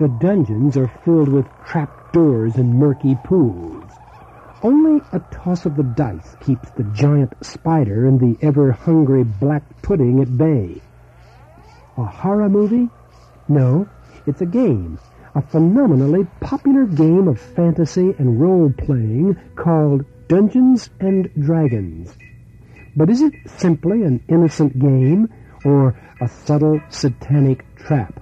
The dungeons are filled with trapdoors and murky pools. Only a toss of the dice keeps the giant spider and the ever-hungry black pudding at bay. A horror movie? No, it's a game, a phenomenally popular game of fantasy and role-playing called Dungeons and Dragons. But is it simply an innocent game or a subtle satanic trap?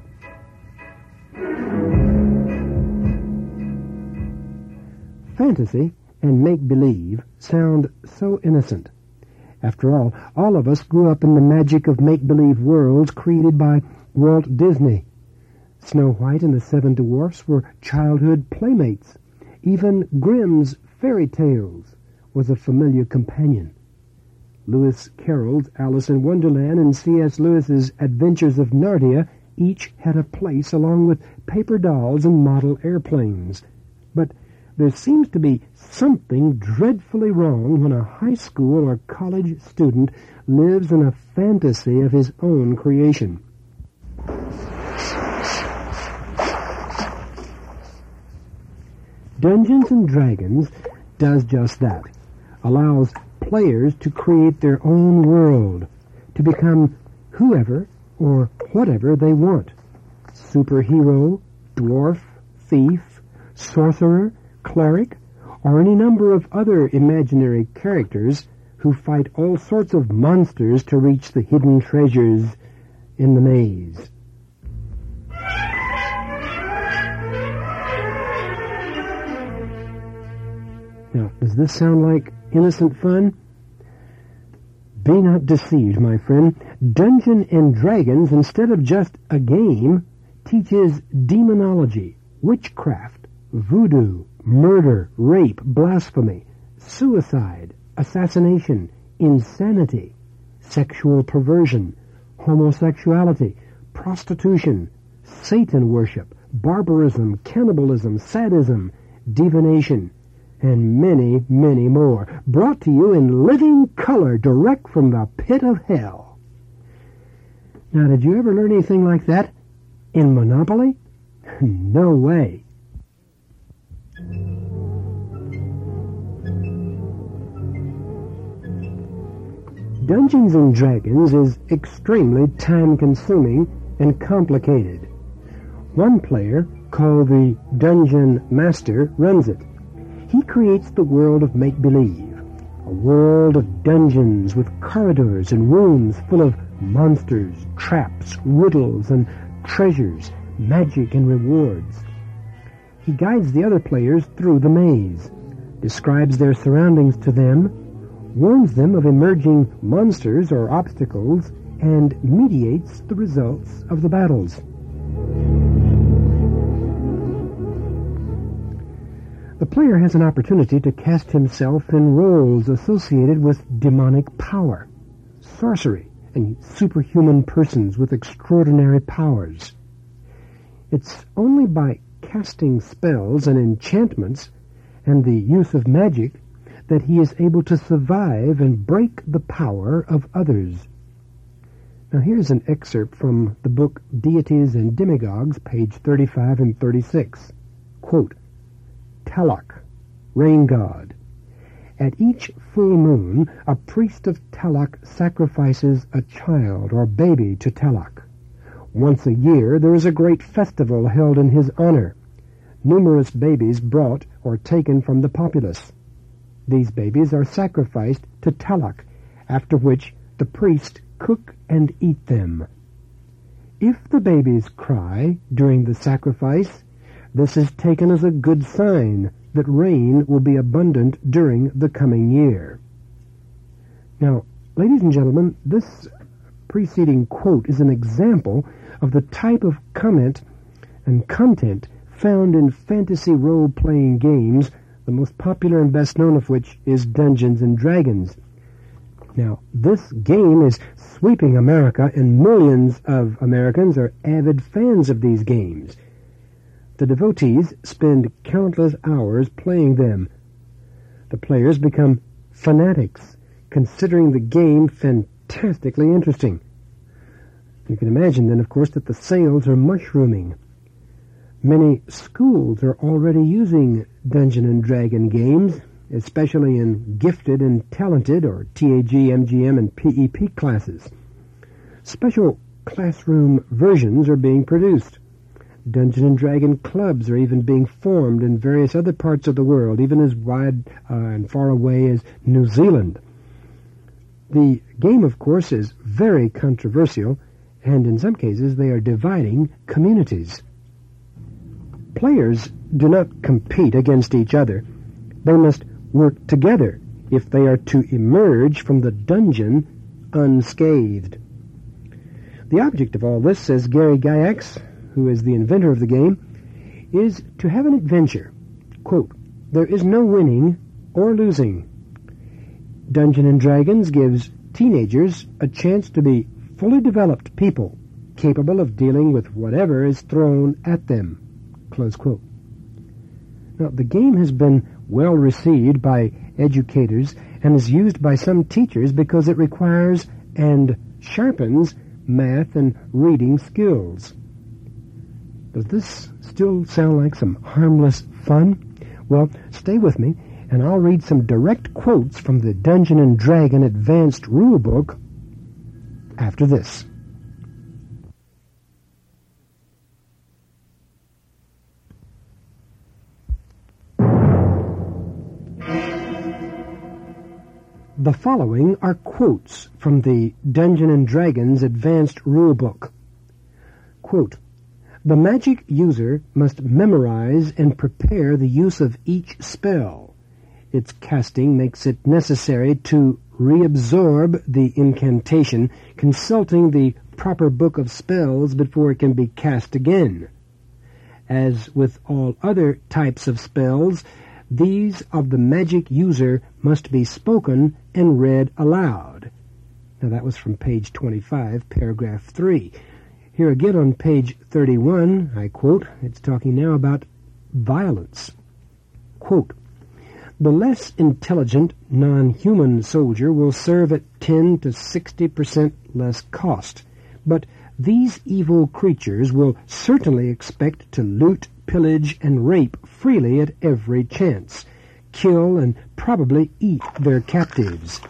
Fantasy and make-believe sound so innocent. After all of us grew up in the magic of make-believe worlds created by Walt Disney. Snow White and the Seven Dwarfs were childhood playmates. Even Grimm's fairy tales was a familiar companion. Lewis Carroll's Alice in Wonderland and C.S. Lewis's Adventures of Narnia each had a place along with paper dolls and model airplanes. But there seems to be something dreadfully wrong when a high school or college student lives in a fantasy of his own creation. Dungeons and Dragons does just that, allows players to create their own world, to become whoever or whatever they want. Superhero, dwarf, thief, sorcerer, cleric, or any number of other imaginary characters who fight all sorts of monsters to reach the hidden treasures in the maze. Now, does this sound like innocent fun? Be not deceived, my friend. Dungeons and Dragons, instead of just a game, teaches demonology, witchcraft, voodoo, murder, rape, blasphemy, suicide, assassination, insanity, sexual perversion, homosexuality, prostitution, Satan worship, barbarism, cannibalism, sadism, divination, and many, many more, brought to you in living color direct from the pit of hell. Now, did you ever learn anything like that in Monopoly? No way. Dungeons and Dragons is extremely time-consuming and complicated. One player, called the Dungeon Master, runs it. He creates the world of make-believe, a world of dungeons with corridors and rooms full of monsters, traps, riddles, and treasures, magic and rewards. He guides the other players through the maze, describes their surroundings to them, warns them of emerging monsters or obstacles, and mediates the results of the battles. The player has an opportunity to cast himself in roles associated with demonic power, sorcery, and superhuman persons with extraordinary powers. It's only by casting spells and enchantments and the use of magic that he is able to survive and break the power of others. Now here's an excerpt from the book Deities and Demigods, page 35 and 36. Quote, Talak, rain god. At each full moon, a priest of Talak sacrifices a child or baby to Talak. Once a year, there is a great festival held in his honor. Numerous babies brought or taken from the populace. These babies are sacrificed to Talak, after which the priest cook and eat them. If the babies cry during the sacrifice, this is taken as a good sign that rain will be abundant during the coming year. Now, ladies and gentlemen, this preceding quote is an example of the type of comment and content found in fantasy role-playing games, the most popular and best known of which is Dungeons and Dragons. Now, this game is sweeping America, and millions of Americans are avid fans of these games. The devotees spend countless hours playing them. The players become fanatics, considering the game fantastically interesting. You can imagine then, of course, that the sales are mushrooming. Many schools are already using Dungeon and Dragon games, especially in gifted and talented, or TAG, MGM, and PEP classes. Special classroom versions are being produced. Dungeon and Dragon clubs are even being formed in various other parts of the world, even as wide and far away as New Zealand. The game, of course, is very controversial, and in some cases they are dividing communities. Players do not compete against each other. They must work together if they are to emerge from the dungeon unscathed. The object of all this, says Gary Gygax, who is the inventor of the game, is to have an adventure. Quote, "There is no winning or losing. Dungeon and Dragons gives teenagers a chance to be fully developed people, capable of dealing with whatever is thrown at them." Close quote. Now, the game has been well received by educators and is used by some teachers because it requires and sharpens math and reading skills. Does this still sound like some harmless fun? Well, stay with me, and I'll read some direct quotes from the Dungeon and Dragon Advanced Rulebook after this. The following are quotes from the Dungeon and Dragons Advanced Rulebook. Quote, "The magic user must memorize and prepare the use of each spell. Its casting makes it necessary to reabsorb the incantation, consulting the proper book of spells before it can be cast again. As with all other types of spells, these of the magic user must be spoken and read aloud." Now that was from page 25, paragraph 3. Here again on page 31, I quote, it's talking now about violence. Quote, "The less intelligent non-human soldier will serve at 10 to 60% less cost, but these evil creatures will certainly expect to loot, pillage, and rape freely at every chance, kill, and probably eat their captives."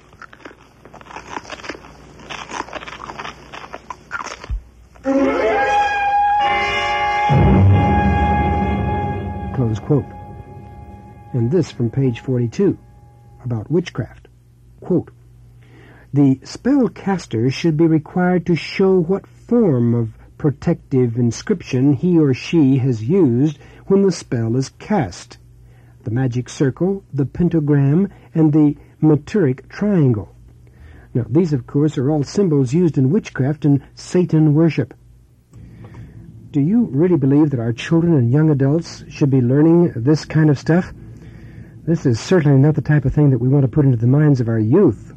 Close quote. And this from page 42, about witchcraft. Quote, "The spellcaster should be required to show what form of protective inscription he or she has used when the spell is cast: the magic circle, the pentagram, and the meteoric triangle." Now, these, of course, are all symbols used in witchcraft and Satan worship. Do you really believe that our children and young adults should be learning this kind of stuff? This is certainly not the type of thing that we want to put into the minds of our youth.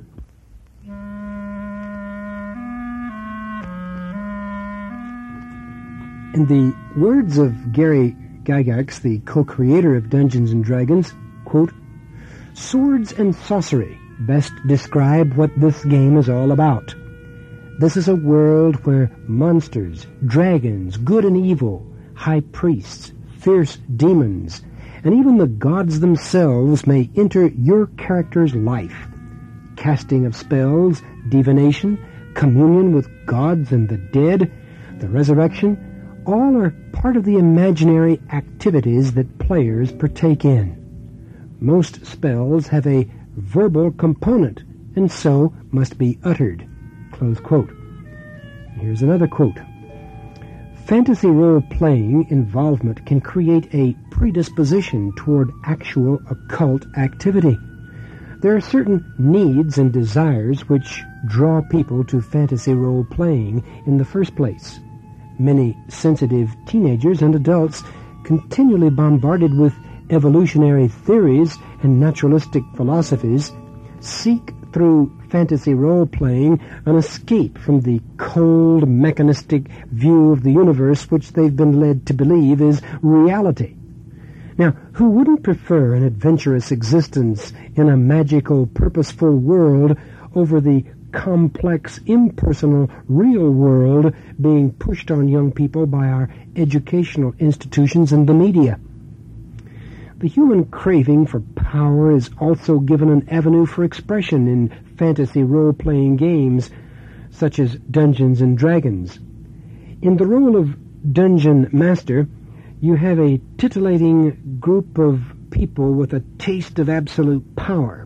In the words of Gary Gygax, the co-creator of Dungeons and Dragons, quote, "Swords and sorcery best describe what this game is all about. This is a world where monsters, dragons, good and evil, high priests, fierce demons, and even the gods themselves may enter your character's life. Casting of spells, divination, communion with gods and the dead, the resurrection, all are part of the imaginary activities that players partake in. Most spells have a verbal component, and so must be uttered." Close quote. Here's another quote. "Fantasy role-playing involvement can create a predisposition toward actual occult activity. There are certain needs and desires which draw people to fantasy role-playing in the first place. Many sensitive teenagers and adults, continually bombarded with evolutionary theories and naturalistic philosophies, seek through fantasy role-playing an escape from the cold, mechanistic view of the universe which they've been led to believe is reality. Now, who wouldn't prefer an adventurous existence in a magical, purposeful world over the complex, impersonal, real world being pushed on young people by our educational institutions and the media. The human craving for power is also given an avenue for expression in fantasy role-playing games such as Dungeons and Dragons. In the role of Dungeon Master, you have a titillating group of people with a taste of absolute power.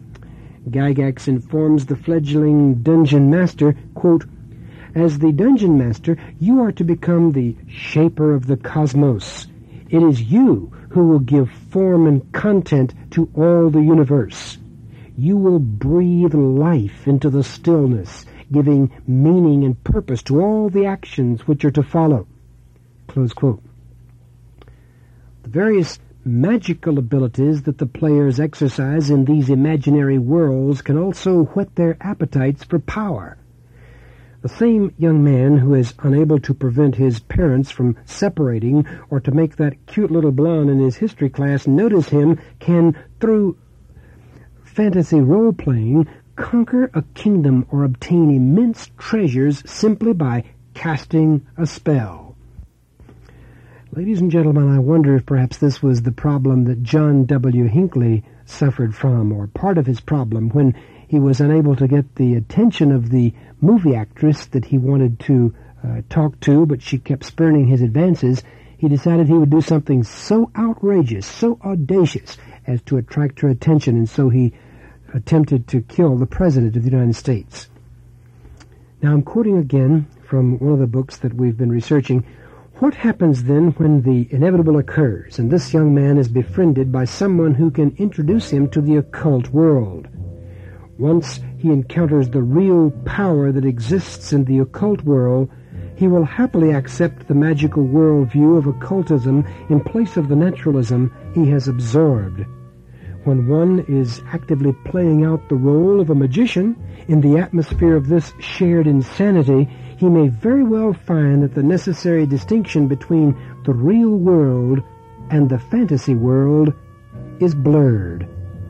Gygax informs the fledgling Dungeon Master, quote, "As the Dungeon Master, you are to become the shaper of the cosmos. It is you who will give form and content to all the universe. You will breathe life into the stillness, giving meaning and purpose to all the actions which are to follow." Close quote. The various magical abilities that the players exercise in these imaginary worlds can also whet their appetites for power. The same young man who is unable to prevent his parents from separating or to make that cute little blonde in his history class notice him can, through fantasy role-playing, conquer a kingdom or obtain immense treasures simply by casting a spell. Ladies and gentlemen, I wonder if perhaps this was the problem that John W. Hinckley suffered from, or part of his problem, when he was unable to get the attention of the movie actress that he wanted to talk to, but she kept spurning his advances. He decided he would do something so outrageous, so audacious, as to attract her attention, and so he attempted to kill the President of the United States. Now I'm quoting again from one of the books that we've been researching. What happens then when the inevitable occurs, and this young man is befriended by someone who can introduce him to the occult world? Once he encounters the real power that exists in the occult world, he will happily accept the magical worldview of occultism in place of the naturalism he has absorbed. When one is actively playing out the role of a magician in the atmosphere of this shared insanity, he may very well find that the necessary distinction between the real world and the fantasy world is blurred.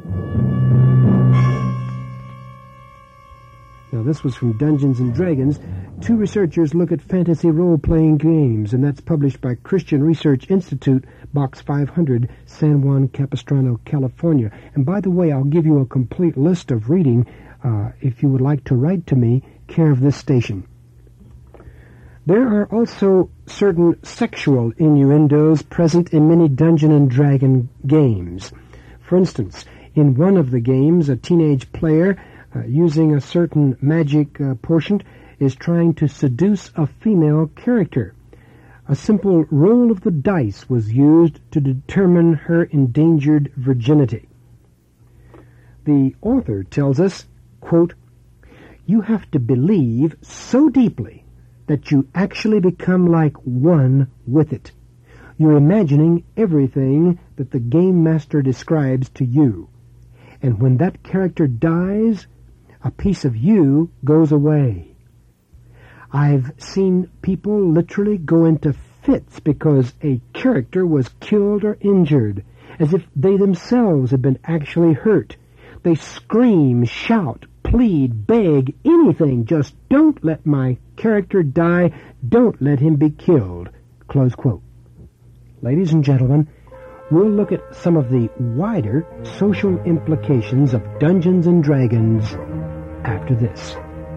Now, this was from Dungeons and Dragons. Two researchers look at fantasy role-playing games, and that's published by Christian Research Institute, Box 500, San Juan Capistrano, California. And by the way, I'll give you a complete list of reading if you would like to write to me, care of this station. There are also certain sexual innuendos present in many Dungeon and Dragon games. For instance, in one of the games, a teenage player, using a certain magic portion, is trying to seduce a female character. A simple roll of the dice was used to determine her endangered virginity. The author tells us, quote, "You have to believe so deeply that you actually become like one with it. You're imagining everything that the game master describes to you. And when that character dies, a piece of you goes away. I've seen people literally go into fits because a character was killed or injured, as if they themselves had been actually hurt. They scream, shout, plead, beg, anything, just don't let my character die, don't let him be killed." Close quote. Ladies and gentlemen, we'll look at some of the wider social implications of Dungeons and Dragons after this.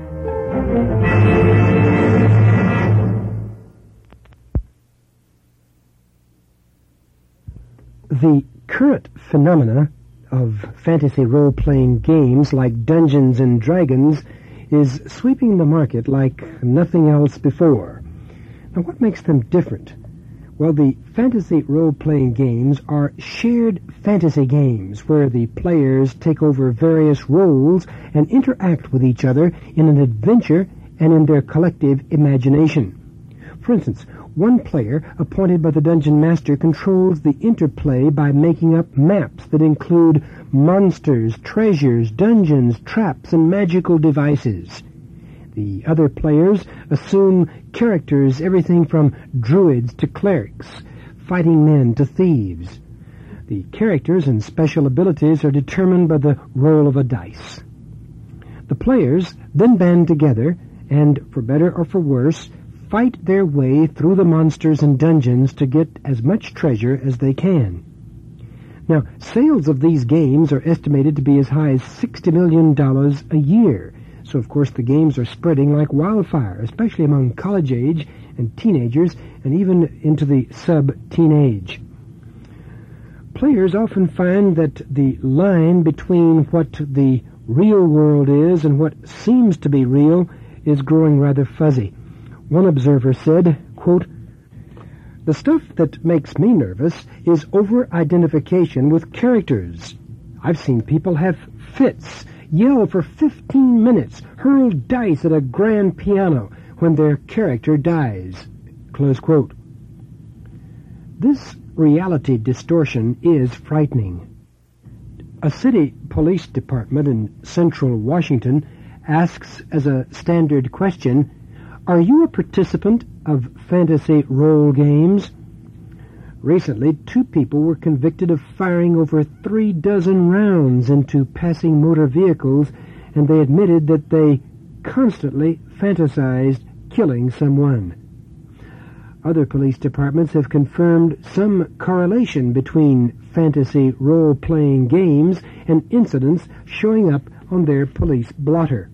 The current phenomena of fantasy role-playing games like Dungeons and Dragons is sweeping the market like nothing else before. Now, what makes them different? Well, the fantasy role-playing games are shared fantasy games where the players take over various roles and interact with each other in an adventure and in their collective imagination. For instance, one player appointed by the Dungeon Master controls the interplay by making up maps that include monsters, treasures, dungeons, traps, and magical devices. The other players assume characters, everything from druids to clerics, fighting men to thieves. The characters and special abilities are determined by the roll of a dice. The players then band together and, for better or for worse, fight their way through the monsters and dungeons to get as much treasure as they can. Now, sales of these games are estimated to be as high as $60 million a year. So, of course, the games are spreading like wildfire, especially among college-age and teenagers, and even into the sub-teenage. Players often find that the line between what the real world is and what seems to be real is growing rather fuzzy. One observer said, quote, "The stuff that makes me nervous is over-identification with characters. I've seen people have fits, yell for 15 minutes, hurl dice at a grand piano when their character dies." Close quote. This reality distortion is frightening. A city police department in central Washington asks as a standard question, "Are you a participant of fantasy role games?" Recently, 2 people were convicted of firing over 36 rounds into passing motor vehicles, and they admitted that they constantly fantasized killing someone. Other police departments have confirmed some correlation between fantasy role-playing games and incidents showing up on their police blotter.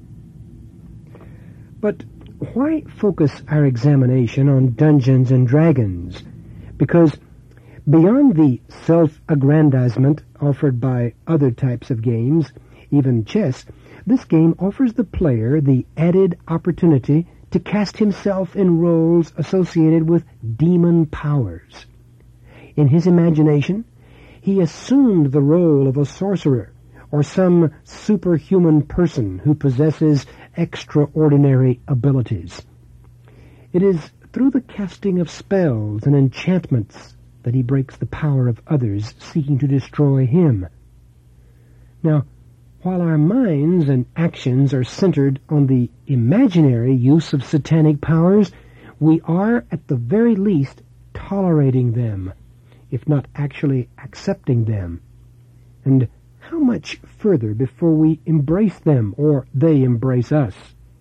But why focus our examination on Dungeons and Dragons? Because beyond the self-aggrandizement offered by other types of games, even chess, this game offers the player the added opportunity to cast himself in roles associated with demon powers. In his imagination, he assumed the role of a sorcerer or some superhuman person who possesses extraordinary abilities. It is through the casting of spells and enchantments that he breaks the power of others seeking to destroy him. Now, while our minds and actions are centered on the imaginary use of satanic powers, we are, at the very least, tolerating them, if not actually accepting them. And how much further before we embrace them, or they embrace us?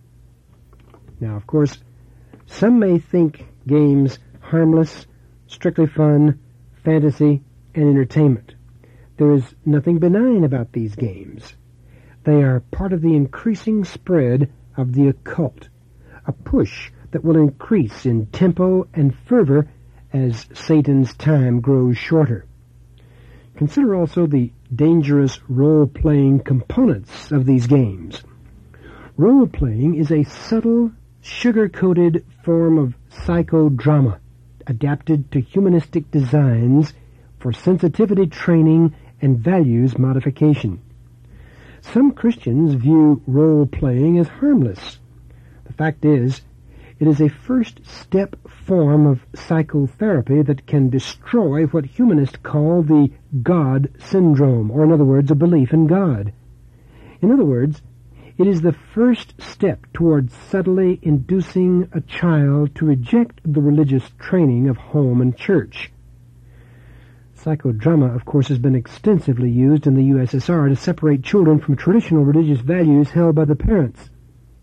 Now, of course, some may think games harmless, strictly fun, fantasy, and entertainment. There is nothing benign about these games. They are part of the increasing spread of the occult, a push that will increase in tempo and fervor as Satan's time grows shorter. Consider also the dangerous role-playing components of these games. Role-playing is a subtle, sugar-coated form of psychodrama adapted to humanistic designs for sensitivity training and values modification. Some Christians view role-playing as harmless. The fact is, it is a first-step form of psychotherapy that can destroy what humanists call the God syndrome, or in other words, a belief in God. In other words, it is the first step towards subtly inducing a child to reject the religious training of home and church. Psychodrama, of course, has been extensively used in the USSR to separate children from traditional religious values held by the parents.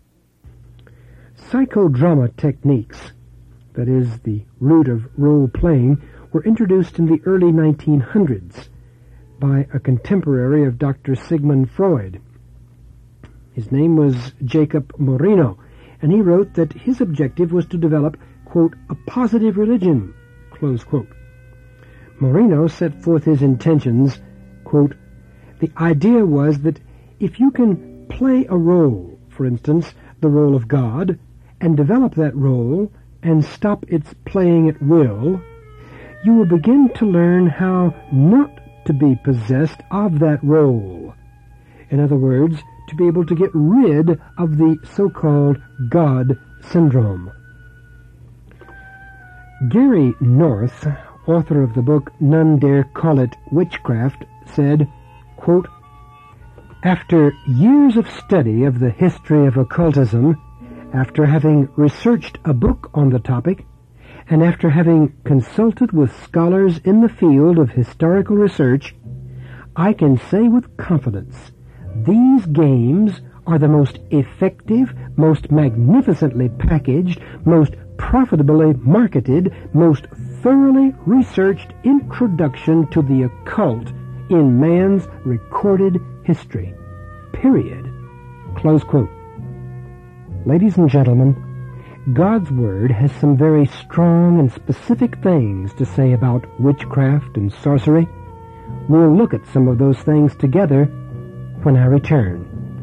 Psychodrama techniques, that is, the root of role-playing, were introduced in the early 1900s by a contemporary of Dr. Sigmund Freud. His name was Jacob Moreno, and he wrote that his objective was to develop, quote, a positive religion, close quote. Moreno set forth his intentions, quote, the idea was that if you can play a role, for instance, the role of God, and develop that role and stop its playing at will, you will begin to learn how not to be possessed of that role. In other words, to be able to get rid of the so-called God syndrome. Gary North, author of the book None Dare Call It Witchcraft, said, quote, after years of study of the history of occultism, after having researched a book on the topic, and after having consulted with scholars in the field of historical research, I can say with confidence, these games are the most effective, most magnificently packaged, most profitably marketed, most thoroughly researched introduction to the occult in man's recorded history. Period. Close quote. Ladies and gentlemen, God's Word has some very strong and specific things to say about witchcraft and sorcery. We'll look at some of those things together when I return.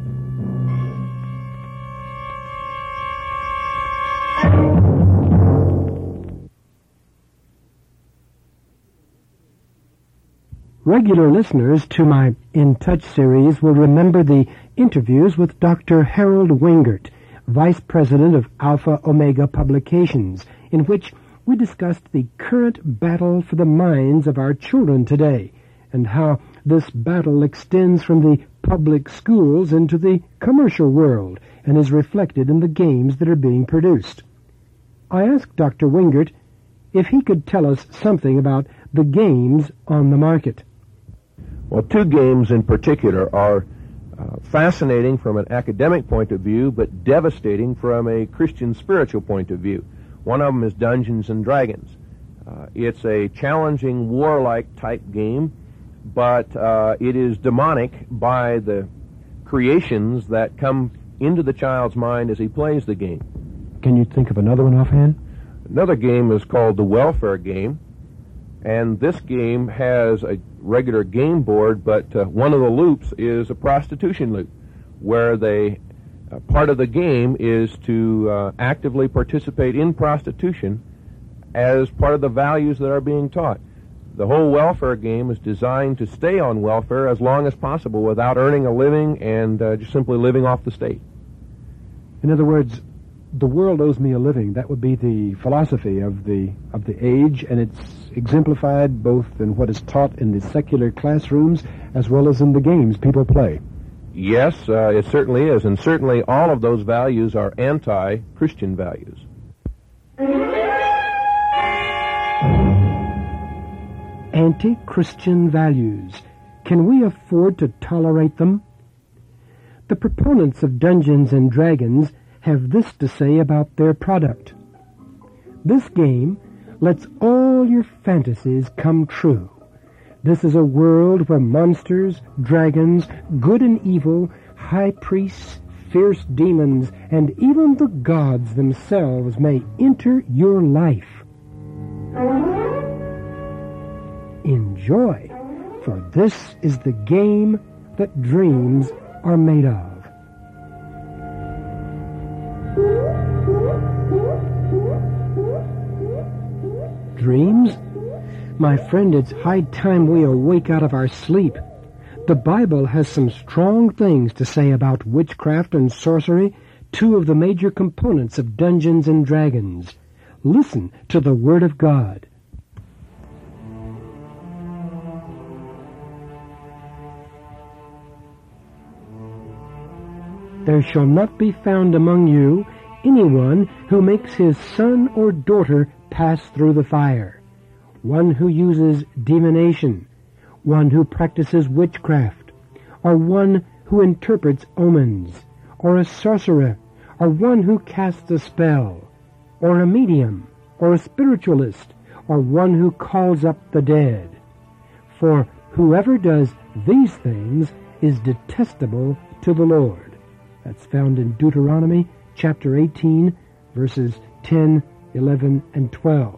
Regular listeners to my In Touch series will remember the interviews with Dr. Harold Wingert, Vice President of Alpha Omega Publications, in which we discussed the current battle for the minds of our children today, and how this battle extends from the public schools into the commercial world and is reflected in the games that are being produced. I asked Dr. Wingert if he could tell us something about the games on the market. Well, two games in particular are fascinating from an academic point of view, but devastating from a Christian spiritual point of view. One of them is Dungeons and Dragons. It's a challenging, warlike type game, but it is demonic by the creations that come into the child's mind as he plays the game. Can you think of another one offhand? Another game is called the Welfare Game, and this game has a regular game board, but one of the loops is a prostitution loop, where part of the game is to actively participate in prostitution as part of the values that are being taught. The whole welfare game is designed to stay on welfare as long as possible without earning a living and just simply living off the state. In other words, the world owes me a living. That would be the philosophy of the age, and it's exemplified both in what is taught in the secular classrooms as well as in the games people play. Yes, it certainly is, and certainly all of those values are anti-Christian values. Anti-Christian values. Can we afford to tolerate them? The proponents of Dungeons and Dragons have this to say about their product. This game lets all your fantasies come true. This is a world where monsters, dragons, good and evil, high priests, fierce demons, and even the gods themselves may enter your life. Enjoy, for this is the game that dreams are made of. Dreams? My friend, it's high time we awake out of our sleep. The Bible has some strong things to say about witchcraft and sorcery, two of the major components of Dungeons and Dragons. Listen to the Word of God. There shall not be found among you anyone who makes his son or daughter pass through the fire, one who uses divination, one who practices witchcraft, or one who interprets omens, or a sorcerer, or one who casts a spell, or a medium, or a spiritualist, or one who calls up the dead. For whoever does these things is detestable to the Lord. That's found in Deuteronomy chapter 18, verses 10, 11, and 12.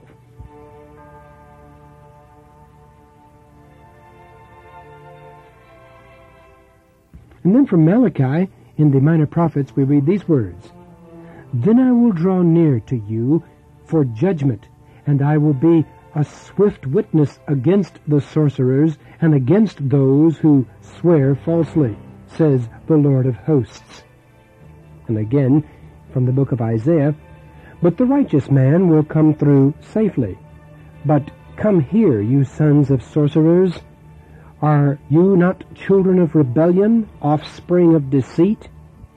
And then from Malachi, in the Minor Prophets, we read these words, "Then I will draw near to you for judgment, and I will be a swift witness against the sorcerers and against those who swear falsely, says the Lord of hosts." And again, from the book of Isaiah, "But the righteous man will come through safely. But come here, you sons of sorcerers. Are you not children of rebellion, offspring of deceit?"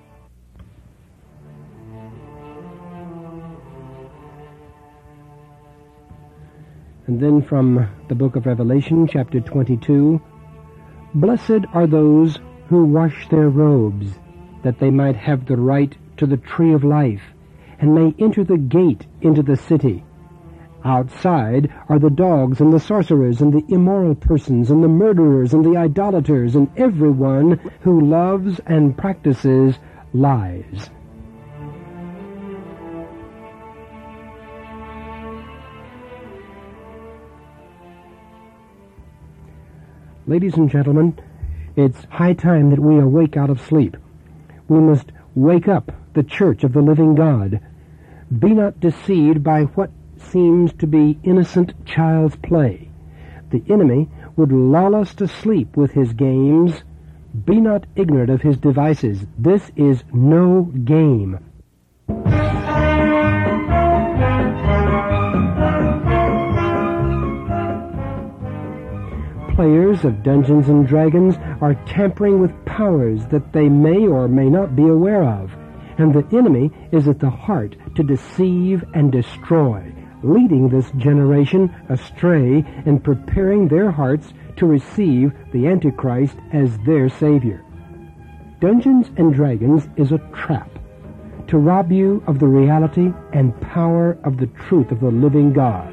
And then from the book of Revelation, chapter 22, "Blessed are those who wash their robes, that they might have the right to the tree of life, and may enter the gate into the city. Outside are the dogs and the sorcerers and the immoral persons and the murderers and the idolaters and everyone who loves and practices lies. Ladies and gentlemen, it's high time that we awake out of sleep. We must wake up the church of the living God. Be not deceived by what seems to be innocent child's play. The enemy would lull us to sleep with his games. Be not ignorant of his devices. This is no game. Players of Dungeons and Dragons are tampering with powers that they may or may not be aware of, and the enemy is at the heart to deceive and destroy, leading this generation astray and preparing their hearts to receive the Antichrist as their Savior. Dungeons and Dragons is a trap to rob you of the reality and power of the truth of the living God.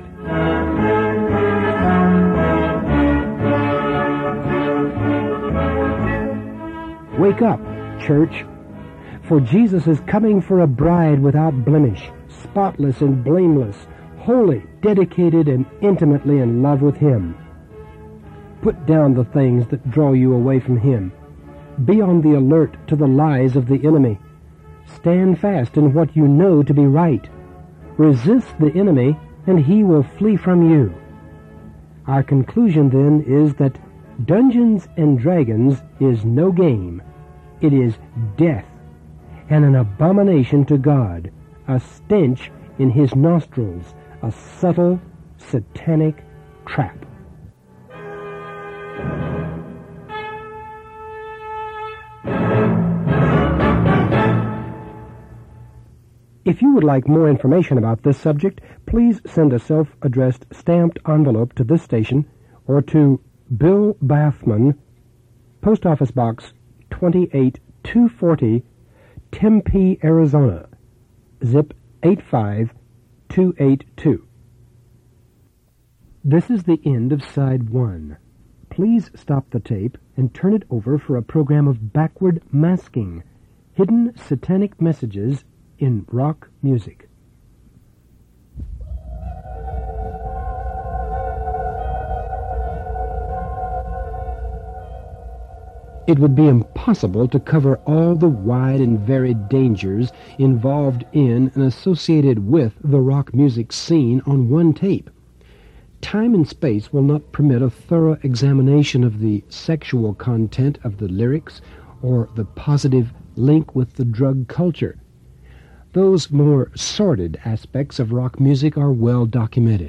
Wake up, church, for Jesus is coming for a bride without blemish, spotless and blameless, holy, dedicated, and intimately in love with Him. Put down the things that draw you away from Him. Be on the alert to the lies of the enemy. Stand fast in what you know to be right. Resist the enemy, and he will flee from you. Our conclusion, then, is that Dungeons and Dragons is no game. It is death, and an abomination to God, a stench in His nostrils, a subtle, satanic trap. If you would like more information about this subject, please send a self-addressed stamped envelope to this station or to Bill Bathman, Post Office Box 28240, Tempe, Arizona, zip 85282. This is the end of Side 1. Please stop the tape and turn it over for a program of backward masking, hidden satanic messages in rock music. It would be impossible to cover all the wide and varied dangers involved in and associated with the rock music scene on one tape. Time and space will not permit a thorough examination of the sexual content of the lyrics or the positive link with the drug culture. Those more sordid aspects of rock music are well documented.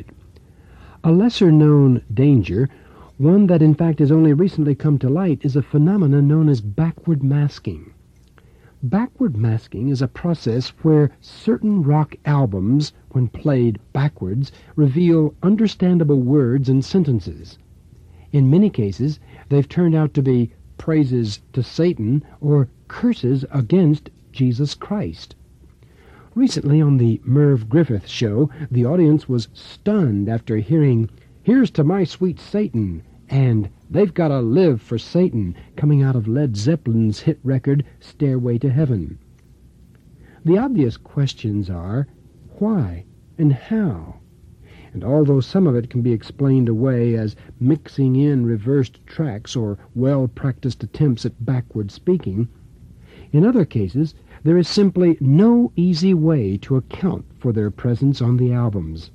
A lesser-known danger, one that in fact has only recently come to light, is a phenomenon known as backward masking. Backward masking is a process where certain rock albums, when played backwards, reveal understandable words and sentences. In many cases, they've turned out to be praises to Satan or curses against Jesus Christ. Recently on the Merv Griffith show, the audience was stunned after hearing, "Here's to my sweet Satan," and "They've Gotta Live for Satan," coming out of Led Zeppelin's hit record, Stairway to Heaven. The obvious questions are, why and how? And although some of it can be explained away as mixing in reversed tracks or well-practiced attempts at backward speaking, in other cases there is simply no easy way to account for their presence on the albums.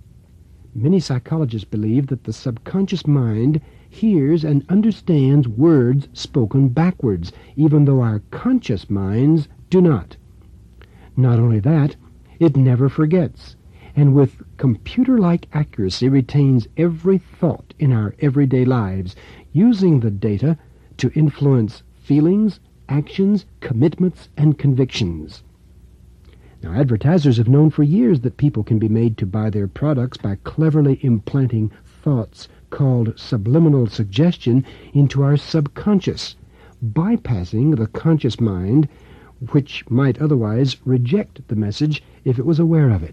Many psychologists believe that the subconscious mind hears and understands words spoken backwards, even though our conscious minds do not. Not only that, it never forgets, and with computer-like accuracy retains every thought in our everyday lives, using the data to influence feelings, actions, commitments, and convictions. Now, advertisers have known for years that people can be made to buy their products by cleverly implanting thoughts called subliminal suggestion into our subconscious, bypassing the conscious mind which might otherwise reject the message if it was aware of it.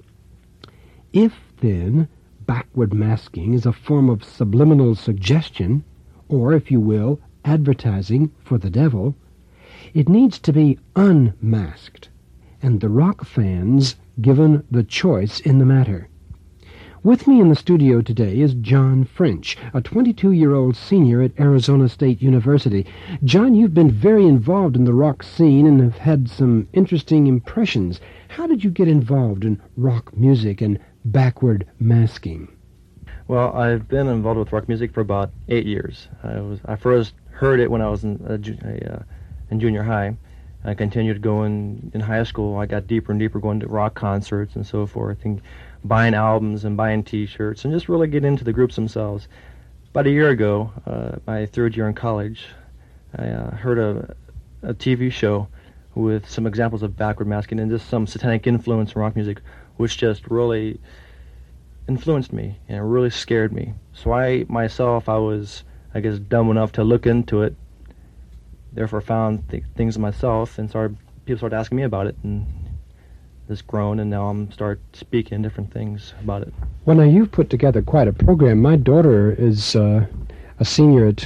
If, then, backward masking is a form of subliminal suggestion, or, if you will, advertising for the devil, it needs to be unmasked, and the rock fans given the choice in the matter. With me in the studio today is John French, a 22-year-old senior at Arizona State University. John, you've been very involved in the rock scene and have had some interesting impressions. How did you get involved in rock music and backward masking? Well, I've been involved with rock music for about 8 years. I first heard it when I was in junior high. I continued going in high school. I got deeper and deeper, going to rock concerts and so forth, and buying albums and buying T-shirts, and just really get into the groups themselves. About a year ago, my third year in college, I heard a TV show with some examples of backward masking and just some satanic influence in rock music, which just really influenced me and really scared me. So I was, I guess, dumb enough to look into it, therefore found things myself, and people started asking me about it, and it's grown, and now I'm start speaking different things about it. Well, now you've put together quite a program. My daughter is a senior at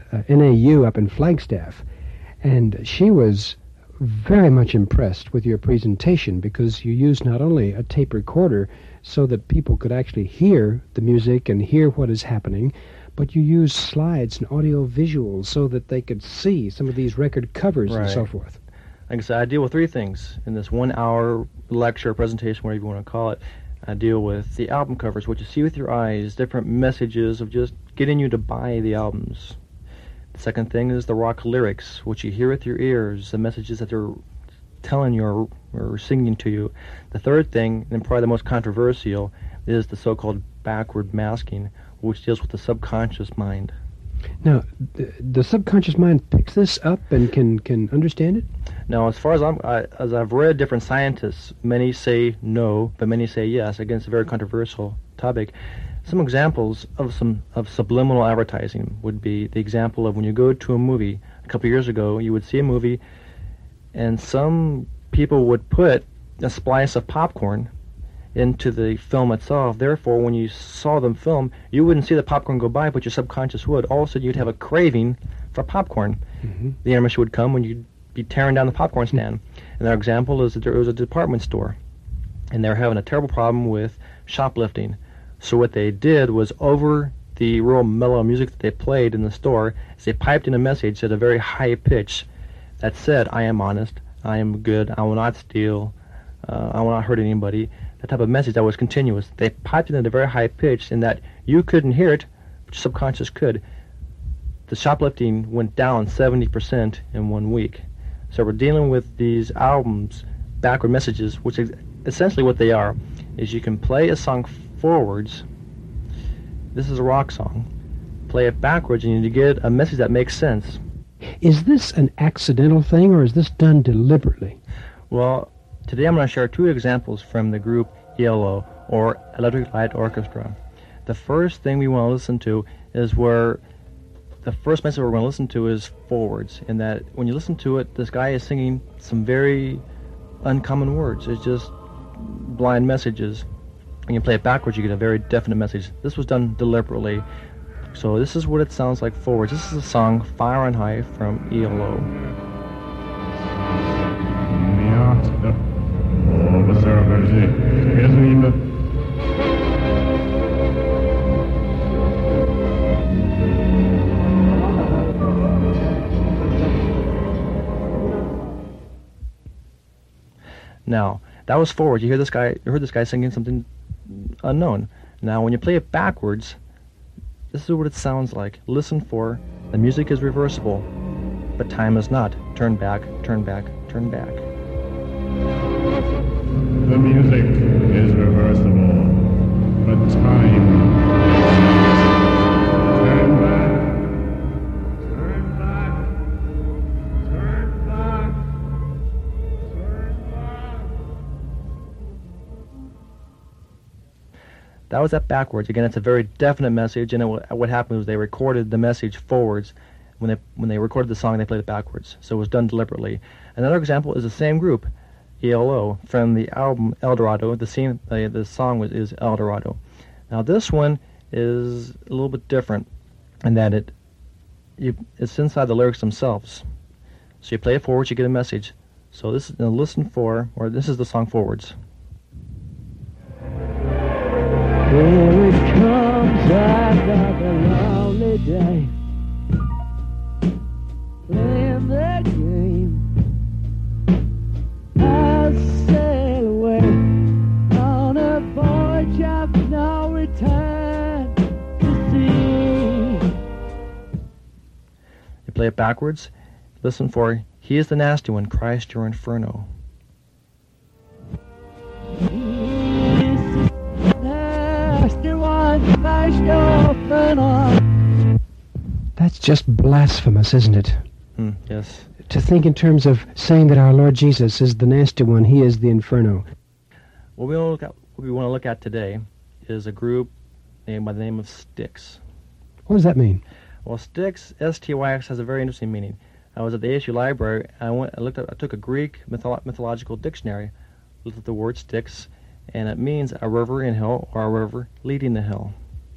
NAU up in Flagstaff, and she was very much impressed with your presentation because you used not only a tape recorder so that people could actually hear the music and hear what is happening, but you used slides and audio visuals so that they could see some of these record covers and so forth. Like I said, I deal with three things in this 1 hour lecture, presentation, whatever you want to call it. I deal with the album covers, what you see with your eyes, different messages of just getting you to buy the albums. The second thing is the rock lyrics, what you hear with your ears, the messages that they're telling you or singing to you. The third thing, and probably the most controversial, is the so-called backward masking, which deals with the subconscious mind. Now, the subconscious mind picks this up and can understand it? Now, as far as I've read different scientists, many say no, but many say yes. Again, it's a very controversial topic. Some examples of subliminal advertising would be the example of when you go to a movie. A couple of years ago, you would see a movie, and some people would put a splice of popcorn into the film itself. Therefore, when you saw them film, you wouldn't see the popcorn go by, but your subconscious would. All of a sudden, you'd have a craving for popcorn. Mm-hmm. The intermission would come when you'd be tearing down the popcorn stand. And their example is that there was a department store, and they were having a terrible problem with shoplifting. So what they did was, over the real mellow music that they played in the store, is they piped in a message at a very high pitch that said, "I am honest, I am good, I will not steal, I will not hurt anybody." That type of message that was continuous. They piped it at a very high pitch in that you couldn't hear it, but your subconscious could. The shoplifting went down 70% in 1 week. So we're dealing with these albums, backward messages, which is essentially what they are, is you can play a song forwards. This is a rock song. Play it backwards and you get a message that makes sense. Is this an accidental thing, or is this done deliberately? Well, today I'm going to share two examples from the group ELO, or Electric Light Orchestra. The first thing we want to listen to is where the first message we're going to listen to is forwards, in that when you listen to it, this guy is singing some very uncommon words. It's just blind messages. When you play it backwards, you get a very definite message. This was done deliberately. So this is what it sounds like forwards. This is a song, Fire on High, from ELO. Now, that was forward. You heard this guy singing something unknown. Now, when you play it backwards, this is what it sounds like. Listen for, the music is reversible, but time is not. Turn back, turn back, turn back. The music is reversible, but time. Turn back, turn back, turn back, turn back. That was that backwards. Again, it's a very definite message, and what happened was they recorded the message forwards. when they recorded the song, they played it backwards. So it was done deliberately. Another example is the same group, ELO, from the album El Dorado. The song is El Dorado. Now this one is a little bit different in that it's inside the lyrics themselves. So you play it forwards, you get a message. So this is this is the song forwards. Here it comes, another lonely day. Playing the game. I'll sail away on a voyage of no return to sea. You play it backwards. Listen for He is the nasty one, Christ your inferno. That's just blasphemous, isn't it? Yes. To think in terms of saying that our Lord Jesus is the nasty one, he is the inferno. What we want to look at today is a group named by the name of Styx. What does that mean? Well, Styx, S-T-Y-X, has a very interesting meaning. I was at the ASU library. I took a Greek mythological dictionary, looked at the word Styx, and it means a river in hill or a river leading the hill.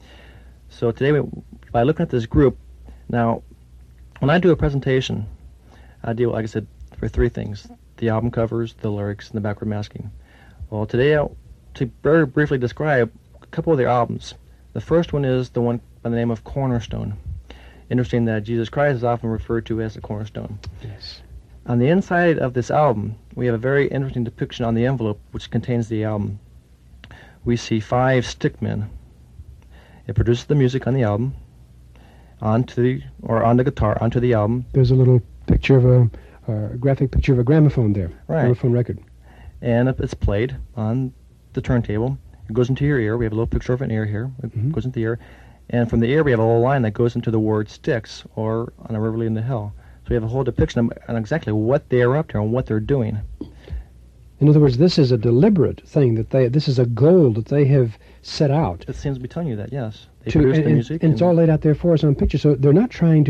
So today, by looking at this group, now, when I do a presentation, I deal, like I said, for three things: the album covers, the lyrics, and the backward masking. Well, today, to very briefly describe a couple of their albums. The first one is the one by the name of Cornerstone. Interesting that Jesus Christ is often referred to as the cornerstone. Yes. On the inside of this album, we have a very interesting depiction on the envelope which contains the album. We see 5 stickmen. It produces the music on the album, on the guitar, onto the album. There's a little picture of a graphic picture of a gramophone there. Right. Gramophone record. And it's played on the turntable. It goes into your ear. We have a little picture of an ear here. It goes into the ear. And from the ear, we have a little line that goes into the word Styx, or on a river leading the hill. So we have a whole depiction on exactly what they are up to and what they're doing. In other words, this is a deliberate thing this is a goal that they have set out. It seems to be telling you that, yes. They produce the music. And it's all laid out there for us on picture. So they're not trying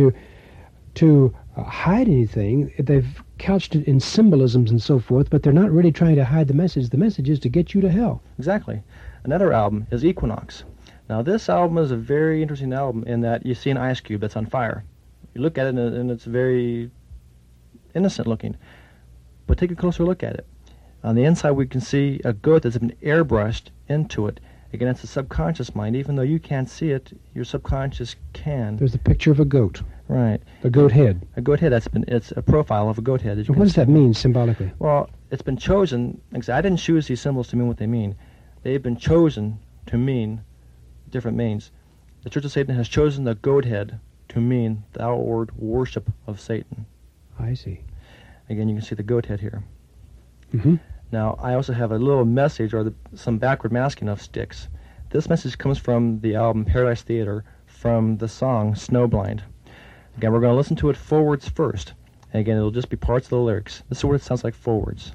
to hide anything. They've couched it in symbolisms and so forth, but they're not really trying to hide the message. The message is to get you to hell. Exactly. Another album is Equinox. Now, this album is a very interesting album in that you see an ice cube that's on fire. You look at it, and it's very innocent looking. But take a closer look at it. On the inside, we can see a goat that's been airbrushed into it. Again, it's a subconscious mind. Even though you can't see it, your subconscious can. There's a picture of a goat. Right. A goat head. A goat head. It's a profile of a goat head. What does that mean symbolically? Well, it's been chosen. I didn't choose these symbols to mean what they mean. They've been chosen to mean different meanings. The Church of Satan has chosen the goat head to mean the outward worship of Satan. I see. Again, you can see the goat head here. Mm-hmm. Now, I also have a little message or some backward masking of Styx. This message comes from the album Paradise Theater from the song Snowblind. Again, we're going to listen to it forwards first. And again, it'll just be parts of the lyrics. This is what it sounds like forwards.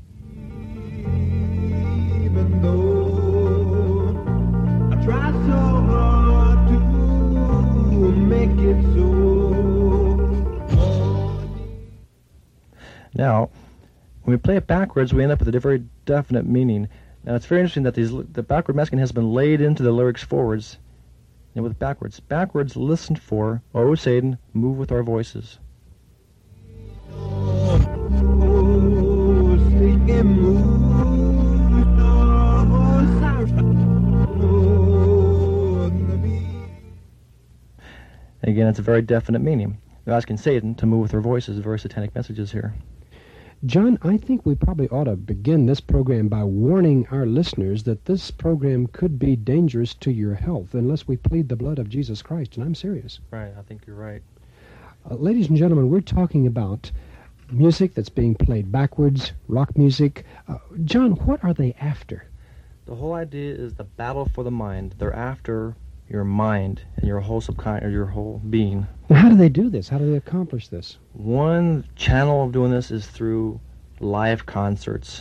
Even though I try so hard to make it so. Now, when we play it backwards, we end up with a very definite meaning. Now, it's very interesting that the backward masking has been laid into the lyrics forwards and with backwards. Backwards, listen for, O Satan, move with our voices. Again, it's a very definite meaning. They're asking Satan to move with our voices. Very satanic messages here. John, I think we probably ought to begin this program by warning our listeners that this program could be dangerous to your health unless we plead the blood of Jesus Christ, and I'm serious. Right, I think you're right. Ladies and gentlemen, we're talking about music that's being played backwards, rock music. John, what are they after? The whole idea is the battle for the mind. They're after your mind and your whole subconscious, or your whole being. Now, how do they do this? How do they accomplish this? One channel of doing this is through live concerts.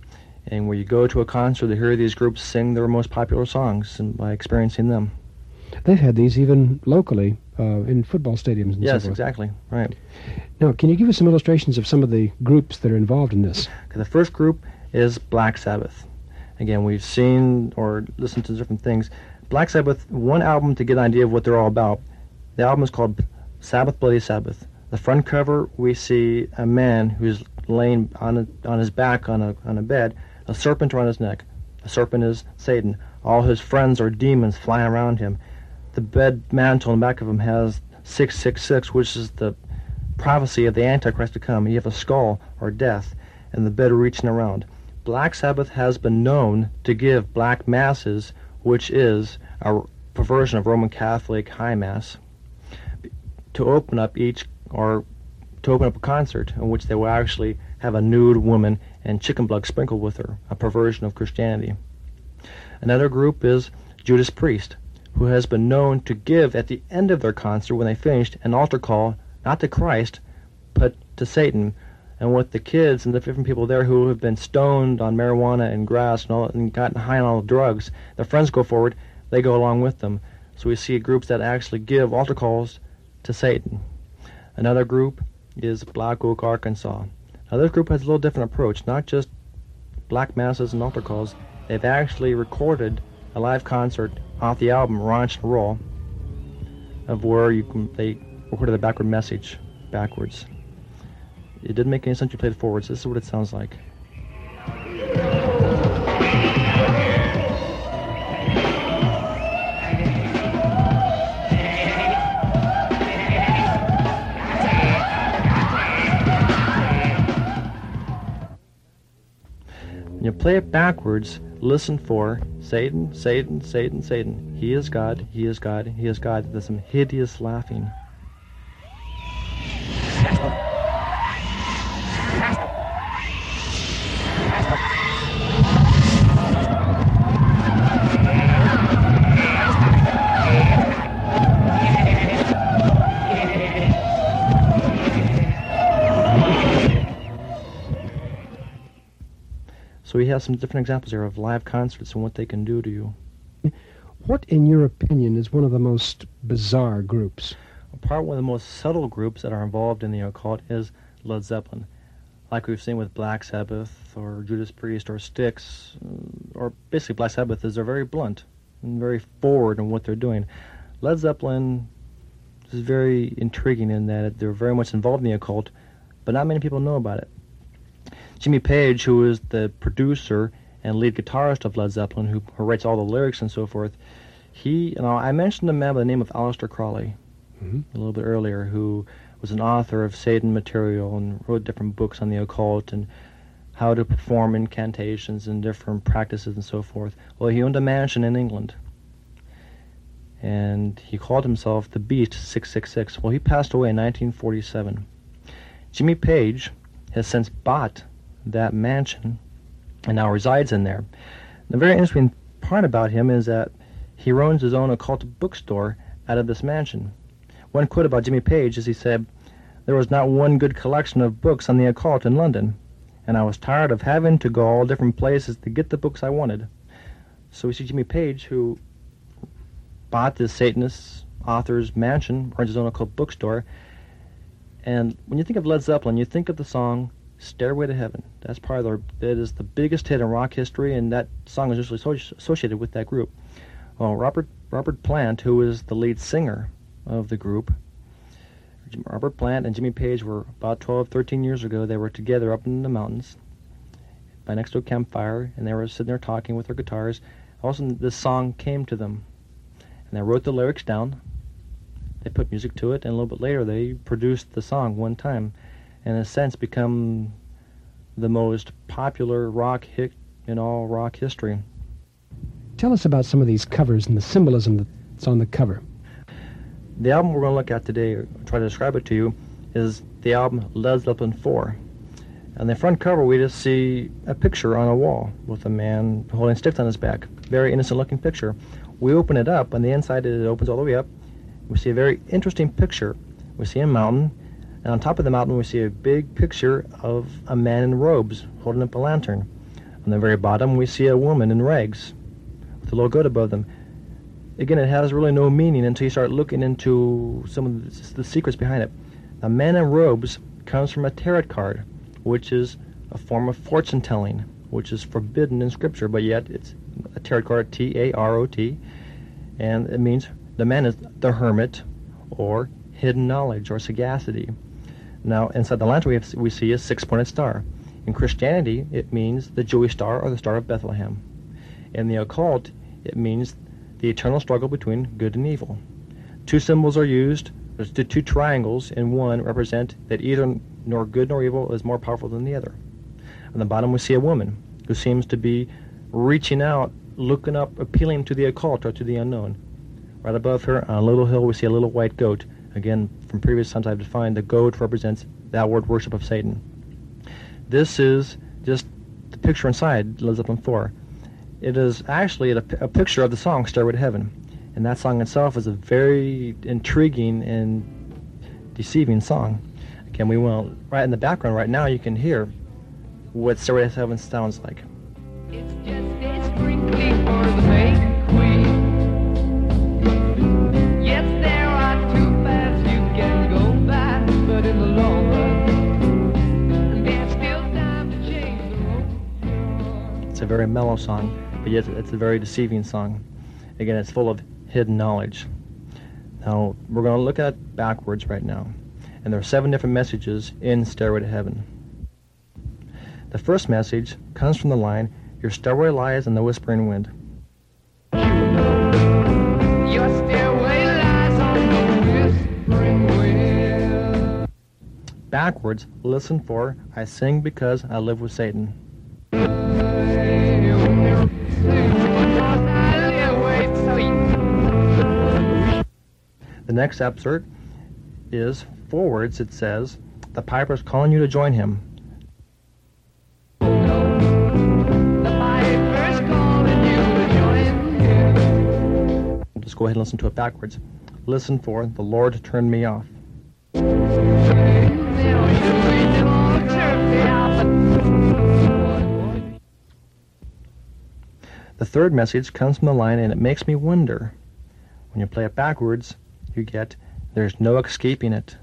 And where you go to a concert to hear these groups sing their most popular songs and by experiencing them. They've had these even locally in football stadiums and so Yes, forth. exactly. Right. Now, can you give us some illustrations of some of the groups that are involved in this? Okay, the first group is Black Sabbath. Again, we've seen or listened to different things. Black Sabbath, one album to get an idea of what they're all about. The album is called Sabbath, Bloody Sabbath. The front cover, we see a man who's laying on his back on a bed, a serpent around his neck. The serpent is Satan. All his friends are demons flying around him. The bed mantle on the back of him has 666, which is the prophecy of the Antichrist to come. You have a skull, or death, and the bed reaching around. Black Sabbath has been known to give black masses, which is a perversion of Roman Catholic High Mass, to open up a concert in which they will actually have a nude woman and chicken blood sprinkled with her, a perversion of Christianity. Another group is Judas Priest, who has been known to give at the end of their concert, when they finished, an altar call, not to Christ, but to Satan. And with the kids and the different people there who have been stoned on marijuana and grass and gotten high on all the drugs, their friends go forward, they go along with them. So we see groups that actually give altar calls to Satan. Another group is Black Oak, Arkansas. Now this group has a little different approach, not just black masses and altar calls. They've actually recorded a live concert off the album Ranch and Roll, of where they recorded the backward message backwards. It didn't make any sense to play it forwards. This is what it sounds like. When you play it backwards, listen for Satan, Satan, Satan, Satan. He is God, he is God, he is God. There's some hideous laughing. So we have some different examples here of live concerts and what they can do to you. What, in your opinion, is one of the most bizarre groups? Probably one of the most subtle groups that are involved in the occult is Led Zeppelin. Like we've seen with Black Sabbath or Judas Priest or Styx, or basically Black Sabbath, is they're very blunt and very forward in what they're doing. Led Zeppelin is very intriguing in that they're very much involved in the occult, but not many people know about it. Jimmy Page, who is the producer and lead guitarist of Led Zeppelin, who writes all the lyrics and so forth, I mentioned a man by the name of Aleister Crowley a little bit earlier, who was an author of Satan material and wrote different books on the occult and how to perform incantations and different practices and so forth. Well, he owned a mansion in England, and he called himself the Beast 666. Well, he passed away in 1947. Jimmy Page has since bought that mansion and now resides in there. The very interesting part about him is that he runs his own occult bookstore out of this mansion. One quote about Jimmy Page is he said, "There was not one good collection of books on the occult in London, and I was tired of having to go all different places to get the books I wanted." So we see Jimmy Page, who bought this Satanist author's mansion, runs his own occult bookstore. And when you think of Led Zeppelin, you think of the song Stairway to Heaven. That's probably that is the biggest hit in rock history, and that song is usually associated with that group. Well, Robert Plant, who is the lead singer of the group, Robert Plant and Jimmy Page were about 12, 13 years ago. They were together up in the mountains by next to a campfire, and they were sitting there talking with their guitars. All of a sudden, this song came to them, and they wrote the lyrics down. They put music to it, and a little bit later, they produced the song one time, and in a sense become the most popular rock hit in all rock history. Tell us about some of these covers and the symbolism that's on the cover. The album we're going to look at today, or try to describe it to you, is the album Led Zeppelin 4. On the front cover, we just see a picture on a wall with a man holding sticks on his back. Very innocent-looking picture. We open it up, on the inside it opens all the way up. We see a very interesting picture. We see a mountain, and on top of the mountain we see a big picture of a man in robes holding up a lantern. On the very bottom we see a woman in rags with a little goat above them. again, it has really no meaning until you start looking into some of the secrets behind it. A man in robes comes from a tarot card, which is a form of fortune telling, which is forbidden in Scripture, but yet it's a tarot card, T-A-R-O-T, and it means the man is the hermit, or hidden knowledge, or sagacity. Now, inside the lantern we see a six-pointed star. In Christianity, it means the Jewish star, or the Star of Bethlehem. In the occult, it means the eternal struggle between good and evil. Two symbols are used. There's two triangles, and one represent that either nor good nor evil is more powerful than the other. On the bottom we see a woman who seems to be reaching out, looking up, appealing to the occult or to the unknown. Right above her, on a little hill, we see a little white goat. Again, from previous times I've defined, the goat represents the outward worship of Satan. This is just the picture inside Led Zeppelin 4. It is actually a picture of the song Stairway to Heaven. And that song itself is a very intriguing and deceiving song. Again, we will, right in the background right now, you can hear what Stairway to Heaven sounds like. It's just a sprinkling for the maiden queen. Yes, there are two paths you can go by, but in the long run, there's still time to change the road. It's a very mellow song, but yet it's a very deceiving song. Again, it's full of hidden knowledge. Now, we're going to look at it backwards right now. And there are 7 different messages in Stairway to Heaven. The first message comes from the line, "Your stairway lies in the whispering wind." Your stairway lies on the whispering wind. Backwards, listen for, "I sing because I live with Satan." The next excerpt is forwards. It says, "The piper's calling you to join him." The piper's calling you to join him. Just go ahead and listen to it backwards. Listen for, "The Lord turned me off." The third message comes from the line, "And it makes me wonder." When you play it backwards, you get, "There's no escaping it."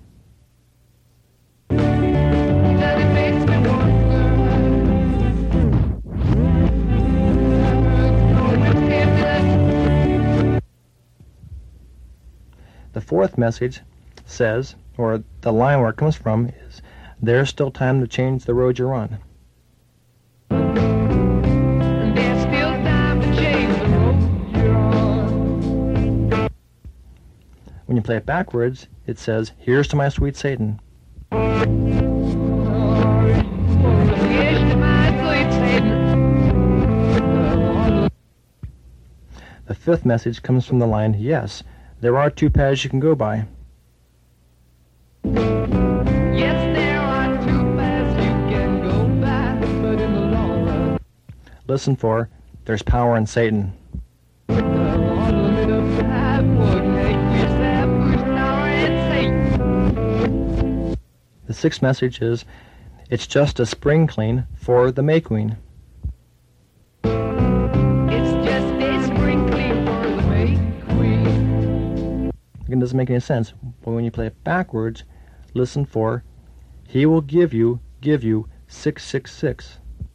The fourth message says, or the line where it comes from is, "There's still time to change the road you're on." There's still time to change the road you're on. When you play it backwards, it says, "Here's to my sweet Satan." Here's to my sweet Satan. The fifth message comes from the line, "Yes, there are 2 paths you can go by." Yes, there are 2 paths you can go by, but in the long run, Listen for, "There's power in Satan." the unlimited path would make you sad, who's power in Satan. The sixth message is, "It's just a spring clean for the May Queen." It's just a sprinkling for the May Queen. Again, it doesn't make any sense. But when you play it backwards, listen for, "He will give you 666.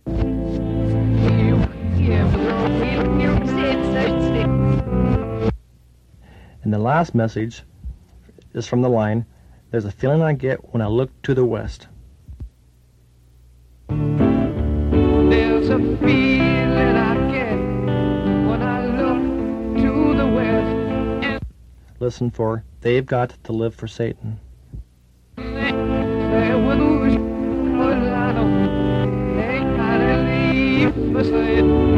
And the last message is from the line, "There's a feeling I get when I look to the west." There's a feeling I get when I look to the west. And Listen for, "They've got to live for Satan." they would wish, but I don't. They gotta leave for Satan.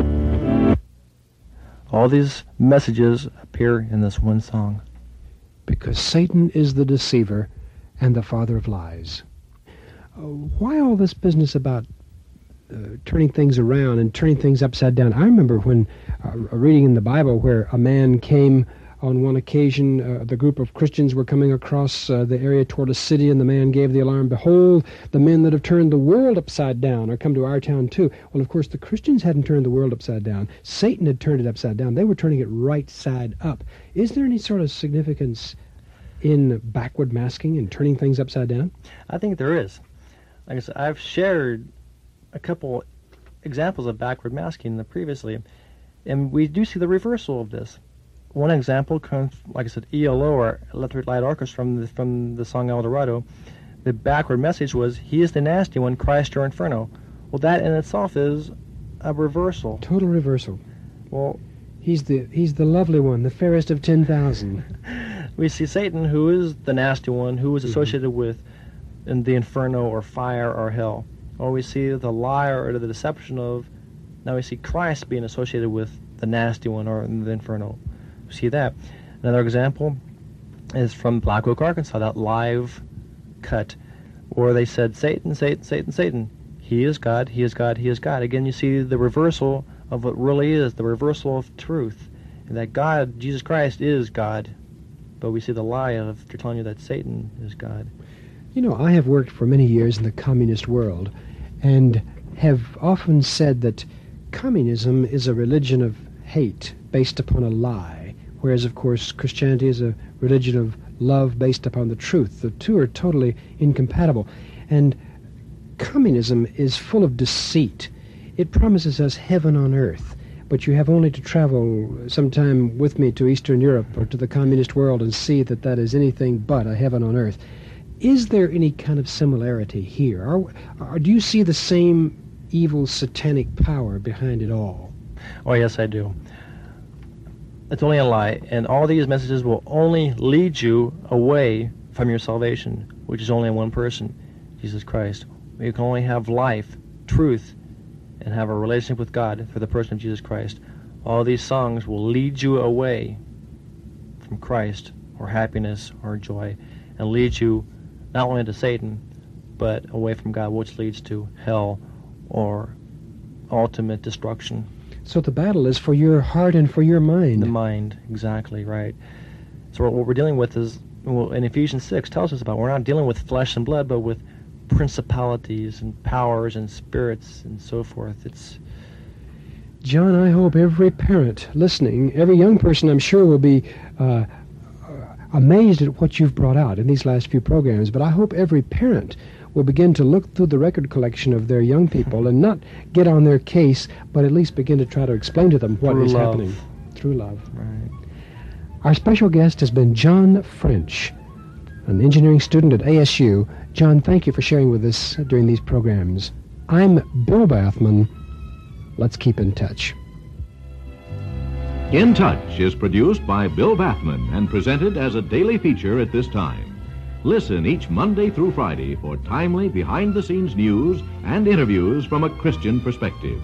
All these messages appear in this one song. Because Satan is the deceiver and the father of lies. Why all this business about turning things around and turning things upside down? I remember when reading in the Bible where a man came on one occasion, the group of Christians were coming across the area toward a city, and the man gave the alarm, "Behold, the men that have turned the world upside down are come to our town too." Well, of course, the Christians hadn't turned the world upside down. Satan had turned it upside down. They were turning it right side up. Is there any sort of significance in backward masking and turning things upside down? I think there is. Like I said, I've shared a couple examples of backward masking previously, and we do see the reversal of this. One example comes, like I said, ELO, or Electric Light Orchestra, from the song El Dorado. The backward message was, "He is the nasty one, Christ your inferno." Well, that in itself is a reversal. Total reversal. Well, he's the lovely one, the fairest of 10,000. We see Satan, who is the nasty one, who is associated with in the inferno or fire or hell. Or we see the lie or the deception of, now we see Christ being associated with the nasty one or the inferno. We see that. Another example is from Black Oak, Arkansas, that live cut, where they said, "Satan, Satan, Satan, Satan. He is God, he is God, he is God." Again, you see the reversal of what really is, the reversal of truth, and that God, Jesus Christ, is God. But we see the lie of they're telling you that Satan is God. You know, I have worked for many years in the communist world and have often said that communism is a religion of hate based upon a lie, whereas, of course, Christianity is a religion of love based upon the truth. The two are totally incompatible. And communism is full of deceit. It promises us heaven on earth, but you have only to travel sometime with me to Eastern Europe or to the communist world and see that that is anything but a heaven on earth. Is there any kind of similarity here? Or do you see the same evil satanic power behind it all? Oh, yes, I do. It's only a lie, and all these messages will only lead you away from your salvation, which is only in one person, Jesus Christ. You can only have life, truth, and have a relationship with God through the person of Jesus Christ. All these songs will lead you away from Christ or happiness or joy, and lead you not only to Satan, but away from God, which leads to hell or ultimate destruction. So the battle is for your heart and for your mind. The mind, exactly, right. So what we're dealing with is, well, in Ephesians 6 tells us about, we're not dealing with flesh and blood, but with principalities and powers and spirits and so forth. It's John, I hope every parent listening, every young person, I'm sure, will be amazed at what you've brought out in these last few programs, but I hope every parent will begin to look through the record collection of their young people and not get on their case, but at least begin to try to explain to them what is happening. Through love. right. Our special guest has been John French, an engineering student at ASU. John, thank you for sharing with us during these programs. I'm Bill Bathman. Let's keep in touch. In Touch is produced by Bill Bathman and presented as a daily feature at this time. Listen each Monday through Friday for timely behind-the-scenes news and interviews from a Christian perspective.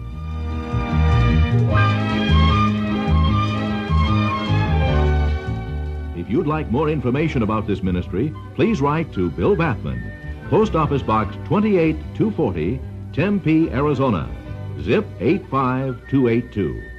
If you'd like more information about this ministry, please write to Bill Bathman, Post Office Box 28240, Tempe, Arizona, zip 85282.